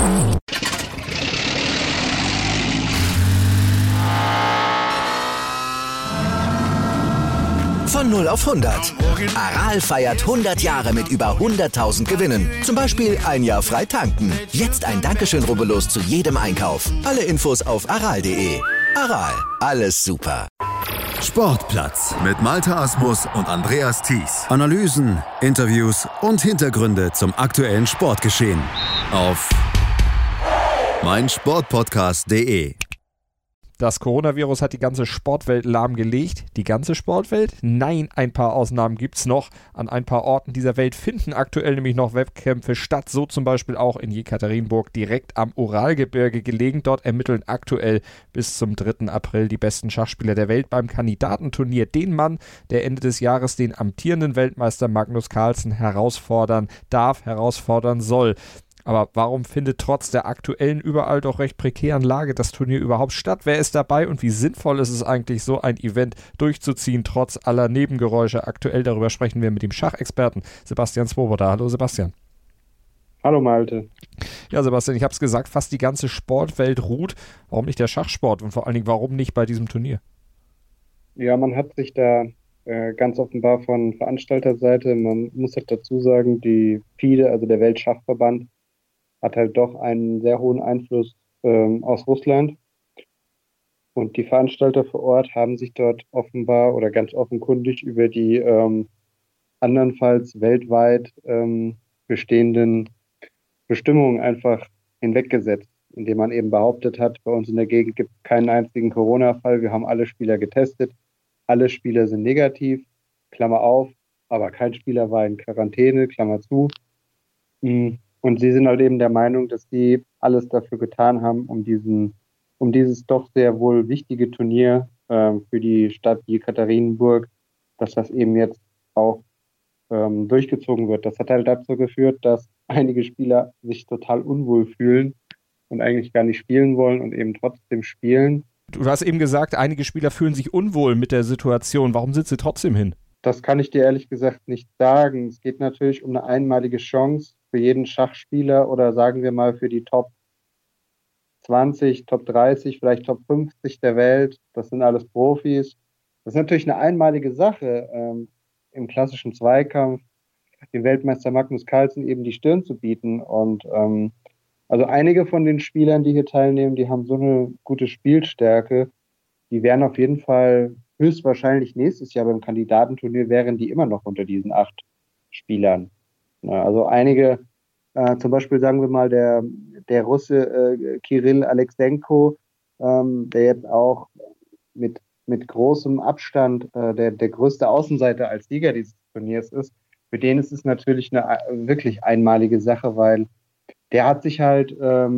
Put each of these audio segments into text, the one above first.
Von 0 auf 100. Aral feiert 100 Jahre mit über 100.000 Gewinnen. Zum Beispiel ein Jahr frei tanken. Jetzt ein Dankeschön, rubbellos zu jedem Einkauf. Alle Infos auf aral.de. Aral, alles super. Sportplatz mit Malte Asmus und Andreas Thies. Analysen, Interviews und Hintergründe zum aktuellen Sportgeschehen auf meinsportpodcast.de. Das Coronavirus hat die ganze Sportwelt lahmgelegt. Die ganze Sportwelt? Nein, ein paar Ausnahmen gibt's noch. An ein paar Orten dieser Welt finden aktuell nämlich noch Wettkämpfe statt. So zum Beispiel auch in Jekaterinburg, direkt am Uralgebirge gelegen. Dort ermitteln aktuell bis zum 3. April die besten Schachspieler der Welt beim Kandidatenturnier. Den Mann, der Ende des Jahres den amtierenden Weltmeister Magnus Carlsen herausfordern soll. Aber warum findet trotz der aktuellen, überall doch recht prekären Lage das Turnier überhaupt statt? Wer ist dabei und wie sinnvoll ist es eigentlich, so ein Event durchzuziehen, trotz aller Nebengeräusche? Aktuell darüber sprechen wir mit dem Schachexperten Sebastian Swoboda. Hallo Sebastian. Hallo Malte. Ja Sebastian, ich habe es gesagt, fast die ganze Sportwelt ruht. Warum nicht der Schachsport und vor allen Dingen, warum nicht bei diesem Turnier? Ja, man hat sich da ganz offenbar von Veranstalterseite, man muss halt dazu sagen, die FIDE, also der Weltschachverband, hat halt doch einen sehr hohen Einfluss aus Russland. Und die Veranstalter vor Ort haben sich dort offenbar oder ganz offenkundig über die andernfalls weltweit bestehenden Bestimmungen einfach hinweggesetzt, indem man eben behauptet hat, bei uns in der Gegend gibt es keinen einzigen Corona-Fall, wir haben alle Spieler getestet, alle Spieler sind negativ, Klammer auf, aber kein Spieler war in Quarantäne, Klammer zu. Und sie sind halt eben der Meinung, dass sie alles dafür getan haben, um dieses doch sehr wohl wichtige Turnier für die Stadt Jekaterinburg, dass das eben jetzt auch durchgezogen wird. Das hat halt dazu geführt, dass einige Spieler sich total unwohl fühlen und eigentlich gar nicht spielen wollen und eben trotzdem spielen. Du hast eben gesagt, einige Spieler fühlen sich unwohl mit der Situation. Warum sind sie trotzdem hin? Das kann ich dir ehrlich gesagt nicht sagen. Es geht natürlich um eine einmalige Chance für jeden Schachspieler oder sagen wir mal für die Top 20, Top 30, vielleicht Top 50 der Welt. Das sind alles Profis. Das ist natürlich eine einmalige Sache, im klassischen Zweikampf dem Weltmeister Magnus Carlsen eben die Stirn zu bieten. Und also einige von den Spielern, die hier teilnehmen, die haben so eine gute Spielstärke, die wären auf jeden Fall höchstwahrscheinlich nächstes Jahr beim Kandidatenturnier wären die immer noch unter diesen 8 Spielern. Also einige, zum Beispiel sagen wir mal der Russe Kirill Alexenko, der jetzt auch mit großem Abstand der größte Außenseiter als Sieger dieses Turniers ist, für den ist es natürlich eine wirklich einmalige Sache, weil der hat sich halt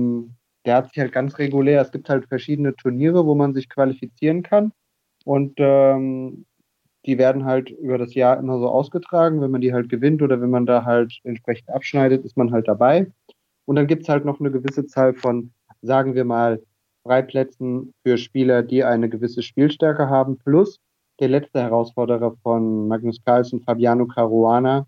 ganz regulär, es gibt halt verschiedene Turniere, wo man sich qualifizieren kann. Und die werden halt über das Jahr immer so ausgetragen. Wenn man die halt gewinnt oder wenn man da halt entsprechend abschneidet, ist man halt dabei. Und dann gibt es halt noch eine gewisse Zahl von, sagen wir mal, Freiplätzen für Spieler, die eine gewisse Spielstärke haben. Plus der letzte Herausforderer von Magnus Carlsen, Fabiano Caruana,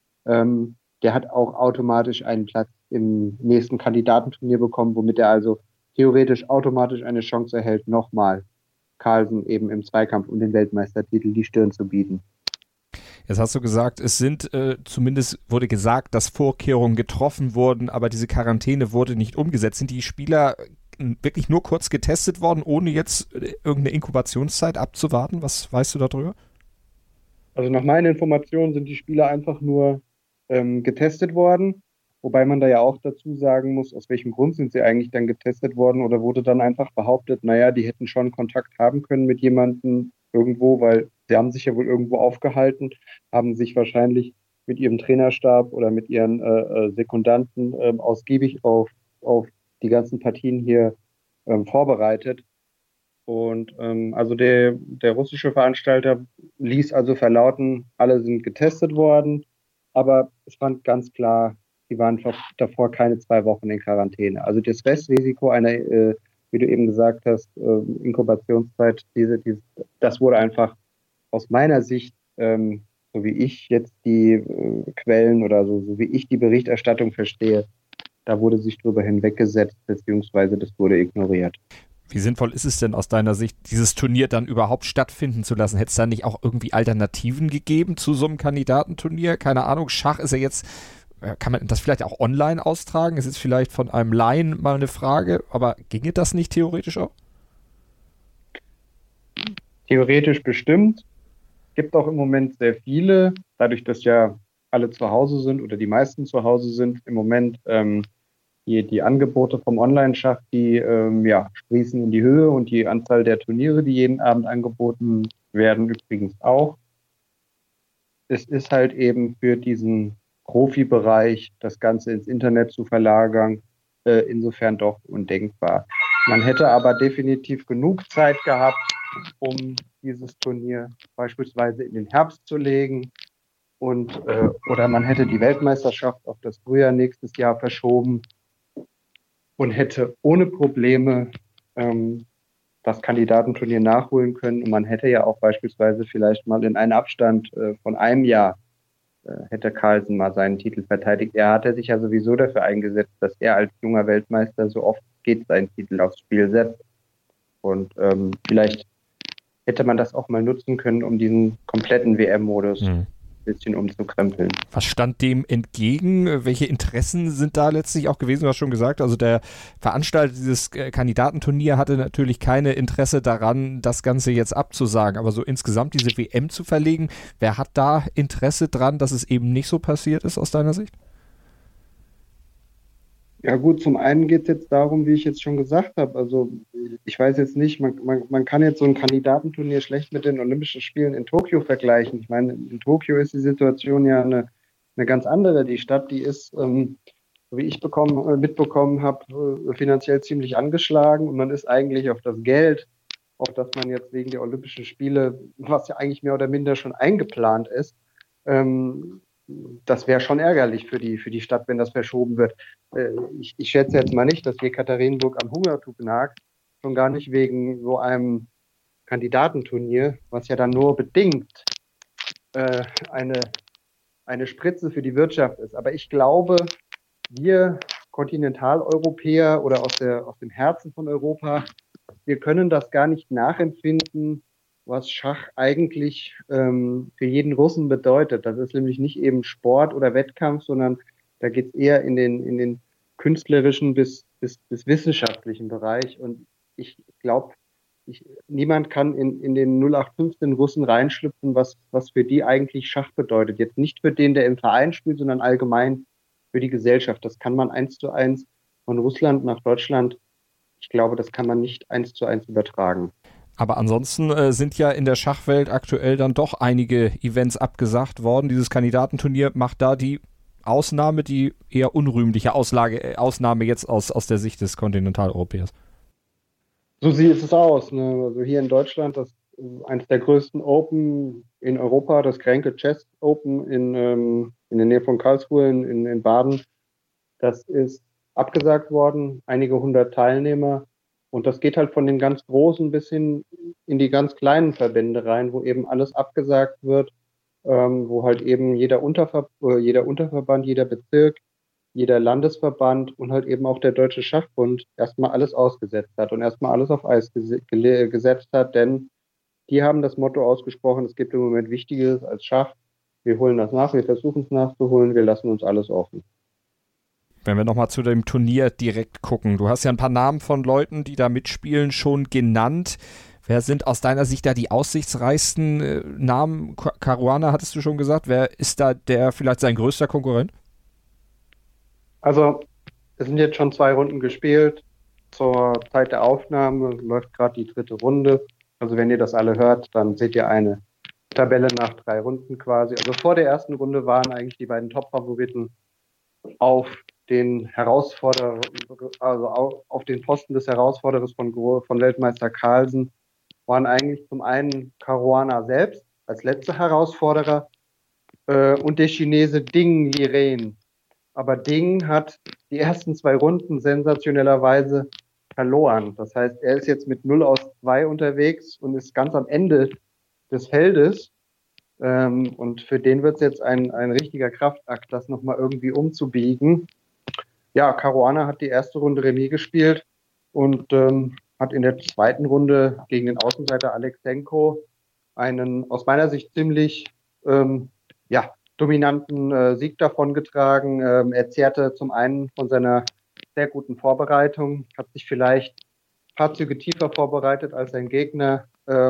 der hat auch automatisch einen Platz im nächsten Kandidatenturnier bekommen, womit er also theoretisch automatisch eine Chance erhält, nochmal Carlsen eben im Zweikampf um den Weltmeistertitel die Stirn zu bieten. Jetzt hast du gesagt, es sind, zumindest wurde gesagt, dass Vorkehrungen getroffen wurden, aber diese Quarantäne wurde nicht umgesetzt. Sind die Spieler wirklich nur kurz getestet worden, ohne jetzt irgendeine Inkubationszeit abzuwarten? Was weißt du darüber? Also nach meinen Informationen sind die Spieler einfach nur getestet worden, wobei man da ja auch dazu sagen muss, aus welchem Grund sind sie eigentlich dann getestet worden oder wurde dann einfach behauptet, naja, die hätten schon Kontakt haben können mit jemandem irgendwo, weil sie haben sich ja wohl irgendwo aufgehalten, haben sich wahrscheinlich mit ihrem Trainerstab oder mit ihren Sekundanten ausgiebig auf die ganzen Partien hier vorbereitet. Und also der russische Veranstalter ließ also verlauten, alle sind getestet worden, aber es fand ganz klar, die waren davor keine 2 Wochen in Quarantäne. Also das Restrisiko einer, wie du eben gesagt hast, Inkubationszeit, das wurde einfach aus meiner Sicht, so wie ich jetzt die Quellen oder so wie ich die Berichterstattung verstehe, da wurde sich drüber hinweggesetzt, beziehungsweise das wurde ignoriert. Wie sinnvoll ist es denn aus deiner Sicht, dieses Turnier dann überhaupt stattfinden zu lassen? Hätte es da nicht auch irgendwie Alternativen gegeben zu so einem Kandidatenturnier? Keine Ahnung, Schach ist ja jetzt, kann man das vielleicht auch online austragen? Ist jetzt vielleicht von einem Laien mal eine Frage, aber ginge das nicht theoretisch auch? Theoretisch bestimmt. Gibt auch im Moment sehr viele, dadurch, dass ja alle zu Hause sind oder die meisten zu Hause sind, im Moment die Angebote vom Online-Schach, die sprießen in die Höhe und die Anzahl der Turniere, die jeden Abend angeboten werden, übrigens auch. Es ist halt eben für diesen Profibereich, das Ganze ins Internet zu verlagern, insofern doch undenkbar. Man hätte aber definitiv genug Zeit gehabt, um dieses Turnier beispielsweise in den Herbst zu legen und oder man hätte die Weltmeisterschaft auf das Frühjahr nächstes Jahr verschoben und hätte ohne Probleme das Kandidatenturnier nachholen können. Und man hätte ja auch beispielsweise vielleicht mal in einem Abstand von einem Jahr hätte Carlsen mal seinen Titel verteidigt. Er hatte sich ja sowieso dafür eingesetzt, dass er als junger Weltmeister so oft geht seinen Titel aufs Spiel setzt. Und vielleicht hätte man das auch mal nutzen können, um diesen kompletten WM-Modus ein bisschen umzukrempeln. Was stand dem entgegen? Welche Interessen sind da letztlich auch gewesen? Du hast schon gesagt, also der Veranstalter dieses Kandidatenturnier hatte natürlich keine Interesse daran, das Ganze jetzt abzusagen, aber so insgesamt diese WM zu verlegen, wer hat da Interesse dran, dass es eben nicht so passiert ist aus deiner Sicht? Ja gut, zum einen geht es jetzt darum, wie ich jetzt schon gesagt habe, also ich weiß jetzt nicht, man kann jetzt so ein Kandidatenturnier schlecht mit den Olympischen Spielen in Tokio vergleichen. Ich meine, in Tokio ist die Situation ja eine ganz andere. Die Stadt, die ist, so wie ich mitbekommen habe, finanziell ziemlich angeschlagen und man ist eigentlich auf das Geld, auf das man jetzt wegen der Olympischen Spiele, was ja eigentlich mehr oder minder schon eingeplant ist, das wäre schon ärgerlich für die Stadt, wenn das verschoben wird. Ich schätze jetzt mal nicht, dass Jekaterinburg am Hungertuch nagt, schon gar nicht wegen so einem Kandidatenturnier, was ja dann nur bedingt eine Spritze für die Wirtschaft ist. Aber ich glaube, wir Kontinentaleuropäer oder aus dem Herzen von Europa, wir können das gar nicht nachempfinden, was Schach eigentlich für jeden Russen bedeutet. Das ist nämlich nicht eben Sport oder Wettkampf, sondern da geht es eher in den künstlerischen bis wissenschaftlichen Bereich. Und ich glaube, niemand kann in den 0815 Russen reinschlüpfen, was für die eigentlich Schach bedeutet. Jetzt nicht für den, der im Verein spielt, sondern allgemein für die Gesellschaft. Das kann man 1:1 von Russland nach Deutschland, ich glaube, das kann man nicht 1:1 übertragen. Aber ansonsten sind ja in der Schachwelt aktuell dann doch einige Events abgesagt worden. Dieses Kandidatenturnier macht da die Ausnahme, die eher unrühmliche Ausnahme jetzt aus der Sicht des Kontinentaleuropäers. So sieht es aus. Ne? Also hier in Deutschland, das eines der größten Open in Europa, das Grenke Chess Open in der Nähe von Karlsruhe in Baden, das ist abgesagt worden. Einige hundert Teilnehmer. Und das geht halt von den ganz Großen bis hin in die ganz kleinen Verbände rein, wo eben alles abgesagt wird, wo halt eben jeder Unterverband, jeder Bezirk, jeder Landesverband und halt eben auch der Deutsche Schachbund erstmal alles ausgesetzt hat und erstmal alles auf Eis gesetzt hat, denn die haben das Motto ausgesprochen, es gibt im Moment Wichtigeres als Schach. Wir holen das nach, wir versuchen es nachzuholen, wir lassen uns alles offen. Wenn wir nochmal zu dem Turnier direkt gucken. Du hast ja ein paar Namen von Leuten, die da mitspielen, schon genannt. Wer sind aus deiner Sicht da die aussichtsreichsten Namen? Caruana hattest du schon gesagt. Wer ist da vielleicht sein größter Konkurrent? Also, es sind jetzt schon 2 Runden gespielt. Zur Zeit der Aufnahme läuft gerade die 3. Runde. Also, wenn ihr das alle hört, dann seht ihr eine Tabelle nach 3 Runden quasi. Also, vor der ersten Runde waren eigentlich die beiden Top-Favoriten auf den Herausforderer, also auf den Posten des Herausforderers von Weltmeister Carlsen, waren eigentlich zum einen Caruana selbst als letzter Herausforderer und der Chinese Ding Liren. Aber Ding hat die ersten 2 Runden sensationellerweise verloren. Das heißt, er ist jetzt mit 0:2 unterwegs und ist ganz am Ende des Feldes. Und für den wird es jetzt ein richtiger Kraftakt, das nochmal irgendwie umzubiegen. Ja, Caruana hat die erste Runde Remis gespielt und hat in der zweiten Runde gegen den Außenseiter Alexenko einen aus meiner Sicht ziemlich dominanten Sieg davongetragen. Er zehrte zum einen von seiner sehr guten Vorbereitung, hat sich vielleicht ein paar Züge tiefer vorbereitet als sein Gegner,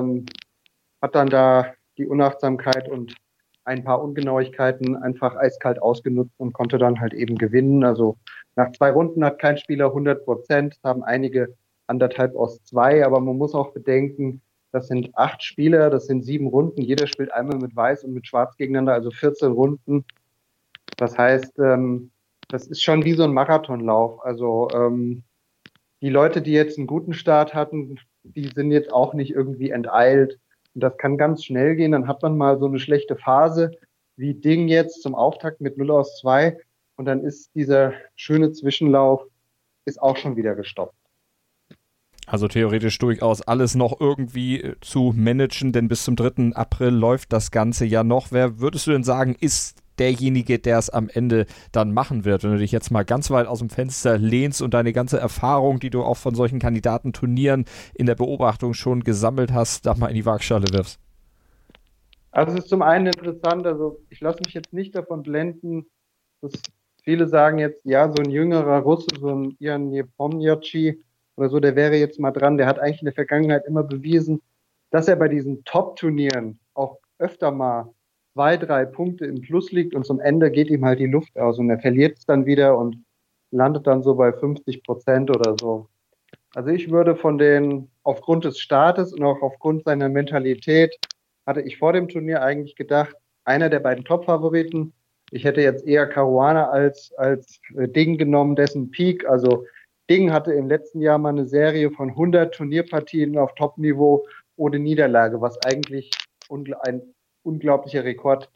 hat dann da die Unachtsamkeit und ein paar Ungenauigkeiten einfach eiskalt ausgenutzt und konnte dann halt eben gewinnen. Also nach 2 Runden hat kein Spieler 100%, haben einige 1,5 aus 2, aber man muss auch bedenken, das sind 8 Spieler, das sind 7 Runden, jeder spielt einmal mit Weiß und mit Schwarz gegeneinander, also 14 Runden. Das heißt, das ist schon wie so ein Marathonlauf. Also die Leute, die jetzt einen guten Start hatten, die sind jetzt auch nicht irgendwie enteilt. Und das kann ganz schnell gehen. Dann hat man mal so eine schlechte Phase, wie Ding jetzt zum Auftakt mit 0 aus 2. Und dann ist dieser schöne Zwischenlauf ist auch schon wieder gestoppt. Also theoretisch durchaus alles noch irgendwie zu managen, denn bis zum 3. April läuft das Ganze ja noch. Wer würdest du denn sagen, ist derjenige, der es am Ende dann machen wird, wenn du dich jetzt mal ganz weit aus dem Fenster lehnst und deine ganze Erfahrung, die du auch von solchen Kandidatenturnieren in der Beobachtung schon gesammelt hast, da mal in die Waagschale wirfst? Also es ist zum einen interessant, also ich lasse mich jetzt nicht davon blenden, dass viele sagen jetzt, ja, so ein jüngerer Russe, so ein Ian Nepomniachtchi oder so, der wäre jetzt mal dran, der hat eigentlich in der Vergangenheit immer bewiesen, dass er bei diesen Top-Turnieren auch öfter mal 2, 3 Punkte im Plus liegt und zum Ende geht ihm halt die Luft aus und er verliert es dann wieder und landet dann so bei 50% oder so. Also ich würde aufgrund des Startes und auch aufgrund seiner Mentalität, hatte ich vor dem Turnier eigentlich gedacht, einer der beiden Top-Favoriten. Ich hätte jetzt eher Caruana als Ding genommen, dessen Peak. Also Ding hatte im letzten Jahr mal eine Serie von 100 Turnierpartien auf Top-Niveau ohne Niederlage, was eigentlich ein unglaublicher Rekord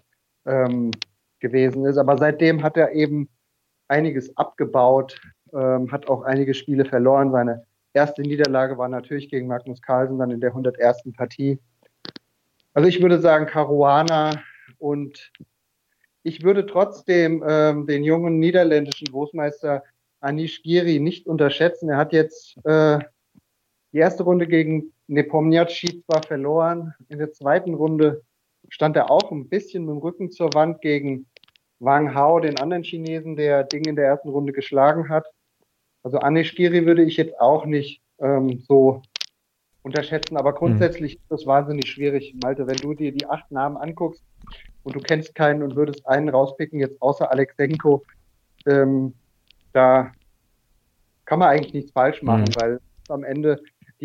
gewesen ist. Aber seitdem hat er eben einiges abgebaut, hat auch einige Spiele verloren. Seine erste Niederlage war natürlich gegen Magnus Carlsen dann in der 101. Partie. Also ich würde sagen Caruana und ich würde trotzdem den jungen niederländischen Großmeister Anish Giri nicht unterschätzen. Er hat jetzt die erste Runde gegen Nepomniachtchi zwar verloren, in der zweiten Runde stand er auch ein bisschen mit dem Rücken zur Wand gegen Wang Hao, den anderen Chinesen, der Ding in der ersten Runde geschlagen hat. Also Anish Giri würde ich jetzt auch nicht so unterschätzen, aber grundsätzlich ist das wahnsinnig schwierig, Malte, wenn du dir die 8 Namen anguckst und du kennst keinen und würdest einen rauspicken, jetzt außer Alexenko, da kann man eigentlich nichts falsch machen, weil am Ende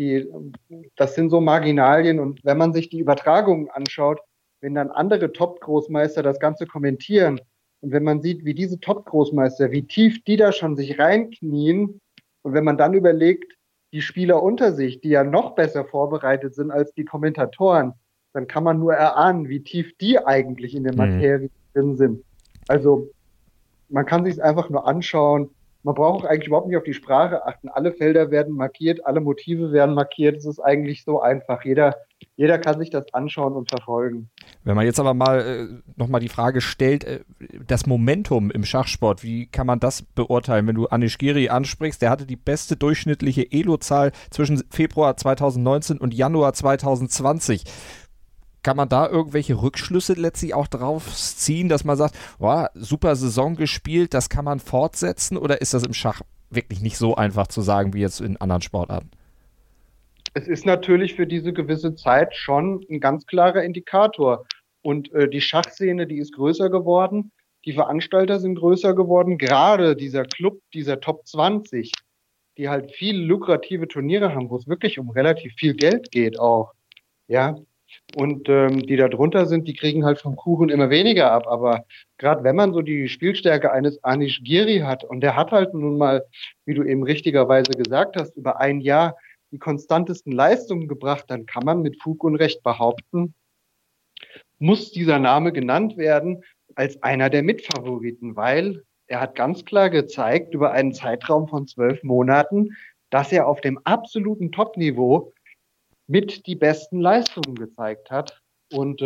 das sind so Marginalien und wenn man sich die Übertragungen anschaut, wenn dann andere Top-Großmeister das Ganze kommentieren und wenn man sieht, wie diese Top-Großmeister, wie tief die da schon sich reinknien und wenn man dann überlegt, die Spieler unter sich, die ja noch besser vorbereitet sind als die Kommentatoren, dann kann man nur erahnen, wie tief die eigentlich in der Materie drin sind. Also man kann sich es einfach nur anschauen. Man braucht auch eigentlich überhaupt nicht auf die Sprache achten. Alle Felder werden markiert, alle Motive werden markiert. Es ist eigentlich so einfach. Jeder kann sich das anschauen und verfolgen. Wenn man jetzt aber mal nochmal die Frage stellt, das Momentum im Schachsport, wie kann man das beurteilen? Wenn du Anish Giri ansprichst, der hatte die beste durchschnittliche Elo-Zahl zwischen Februar 2019 und Januar 2020. Kann man da irgendwelche Rückschlüsse letztlich auch drauf ziehen, dass man sagt, wow, super Saison gespielt, das kann man fortsetzen? Oder ist das im Schach wirklich nicht so einfach zu sagen wie jetzt in anderen Sportarten? Es ist natürlich für diese gewisse Zeit schon ein ganz klarer Indikator. Und die Schachszene, die ist größer geworden, die Veranstalter sind größer geworden, gerade dieser Club, dieser Top 20, die halt viele lukrative Turniere haben, wo es wirklich um relativ viel Geld geht auch, ja. Und die da drunter sind, die kriegen halt vom Kuchen immer weniger ab. Aber gerade wenn man so die Spielstärke eines Anish Giri hat, und der hat halt nun mal, wie du eben richtigerweise gesagt hast, über ein Jahr die konstantesten Leistungen gebracht, dann kann man mit Fug und Recht behaupten, muss dieser Name genannt werden als einer der Mitfavoriten, weil er hat ganz klar gezeigt über einen Zeitraum von 12 Monaten, dass er auf dem absoluten Top-Niveau mit die besten Leistungen gezeigt hat. Und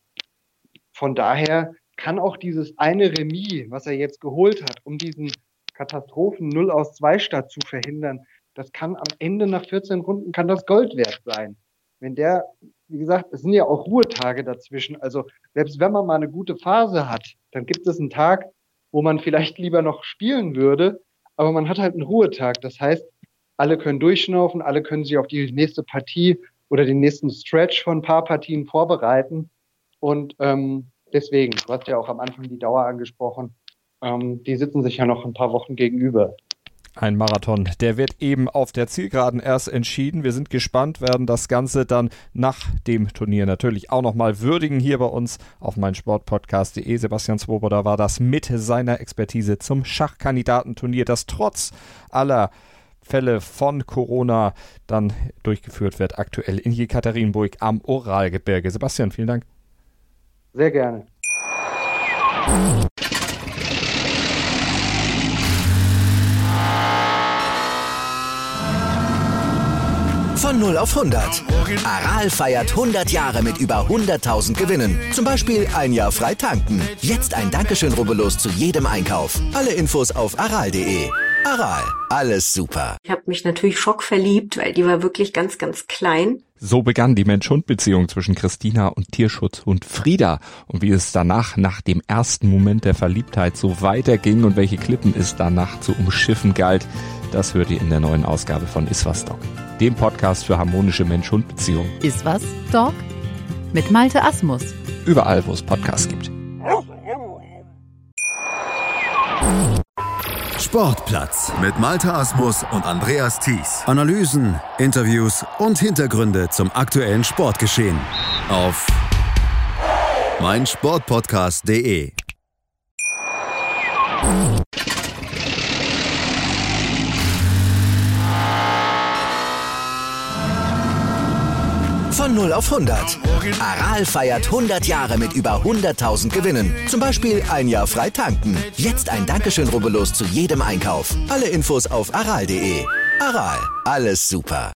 von daher kann auch dieses eine Remis, was er jetzt geholt hat, um diesen Katastrophen 0-2 zu verhindern, das kann am Ende nach 14 Runden kann das Gold wert sein. Wenn der, wie gesagt, es sind ja auch Ruhetage dazwischen, also selbst wenn man mal eine gute Phase hat, dann gibt es einen Tag, wo man vielleicht lieber noch spielen würde, aber man hat halt einen Ruhetag. Das heißt, alle können durchschnaufen, alle können sich auf die nächste Partie oder den nächsten Stretch von ein paar Partien vorbereiten. Und deswegen, du hast ja auch am Anfang die Dauer angesprochen, die sitzen sich ja noch ein paar Wochen gegenüber. Ein Marathon, der wird eben auf der Zielgeraden erst entschieden. Wir sind gespannt, werden das Ganze dann nach dem Turnier natürlich auch nochmal würdigen hier bei uns auf meinsportpodcast.de. Sebastian Swoboda war das mit seiner Expertise zum Schachkandidatenturnier, das trotz aller Fälle von Corona dann durchgeführt wird, aktuell in Jekaterinburg am Uralgebirge. Sebastian, vielen Dank. Sehr gerne. Von 0 auf 100. Aral feiert 100 Jahre mit über 100.000 Gewinnen. Zum Beispiel ein Jahr frei tanken. Jetzt ein Dankeschön, rubbellos zu jedem Einkauf. Alle Infos auf aral.de. Aral, alles super. Ich habe mich natürlich schockverliebt, weil die war wirklich ganz, ganz klein. So begann die Mensch-Hund-Beziehung zwischen Christina und Tierschutzhund Frieda. Und wie es danach, nach dem ersten Moment der Verliebtheit, so weiterging und welche Klippen es danach zu umschiffen galt, das hört ihr in der neuen Ausgabe von Iswas Dog, dem Podcast für harmonische Mensch-Hund-Beziehungen. Iswas Dog mit Malte Asmus. Überall, wo es Podcasts gibt. Sportplatz mit Malte Asmus und Andreas Thies. Analysen, Interviews und Hintergründe zum aktuellen Sportgeschehen auf meinsportpodcast.de. Von 0 auf 100. Aral feiert 100 Jahre mit über 100.000 Gewinnen. Zum Beispiel ein Jahr frei tanken. Jetzt ein Dankeschön, rubbellos zu jedem Einkauf. Alle Infos auf aral.de. Aral, alles super.